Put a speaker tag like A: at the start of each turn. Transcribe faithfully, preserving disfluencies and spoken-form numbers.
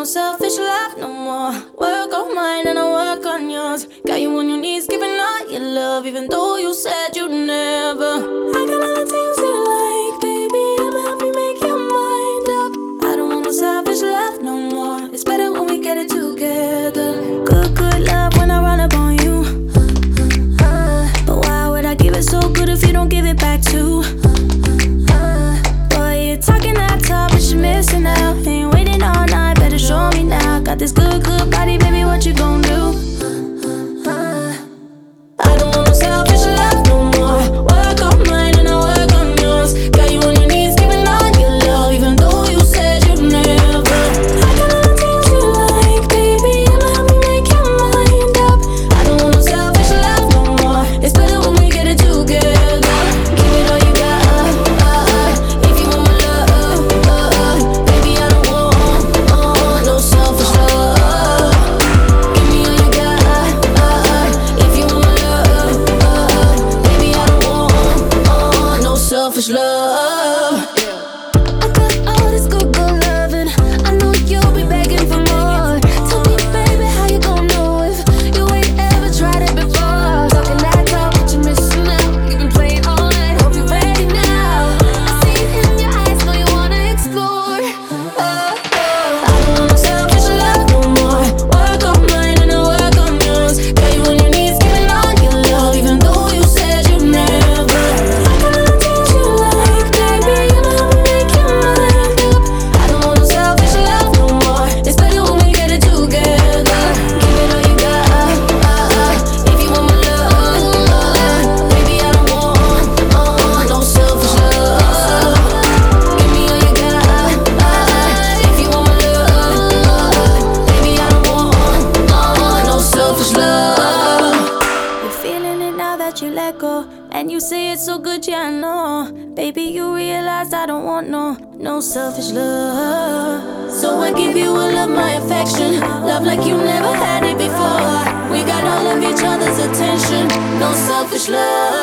A: selfish love no more. Work on mine and I work on yours. Got you on your knees, giving all your love, even though you said you'd never. I got all the things you like, baby. I'ma help you make your mind up. I don't want no selfish love no more. It's better when we get it together. Good, good love when I run up on you. Uh, but why would I give it so good if you don't give it back too? Uh, boy, you're talking that talk, but you're missing out. Ain't waiting all night, better show me now. Got this good, good body, baby, what you gon' do? Uh, I don't want no selfish love no more. Work on mine and I work on yours. Got you on your knees, giving all your love, even though you said you'd never. I got all the things you like, baby. I'ma help you make your mind up. I don't want no selfish love no more. It's better when we get it together. Give it all you got, uh, uh, uh. If you want my love, uh, uh, baby, I don't want uh, no selfish love. Give me all you got, uh, uh. If you want my love, uh, uh, baby, I don't want uh, no selfish love. I got all this good, good loving. I know you'll be begging for more. Tell me, baby, how you gon' know if you ain't ever tried it before? Talking that talk, but you're missing out. You've been playing all night, hope you're ready now. I see it in your eyes, know you wanna explore. Oh, oh. I don't want no selfish love no more. Work on mine and I work on yours. Got you on your knees, giving all your love, even though you said you'd never. I got all the things you like, baby. I'ma help you make your mind up. I don't want no selfish love no more. It's better when we get it together. Give it all you got, uh, uh, uh. If you want my love, uh, uh, baby, I don't want uh, no selfish love. Give me all you got, uh, uh. If you want my love, uh, uh, baby, I don't want uh, no selfish love. You're feeling it now that you let go, and you say it's so good, yeah, I know. Baby, you realize I don't want no, no selfish love. So I give you all of my affection, love like you never had it before. We got all of each other's attention, no selfish love.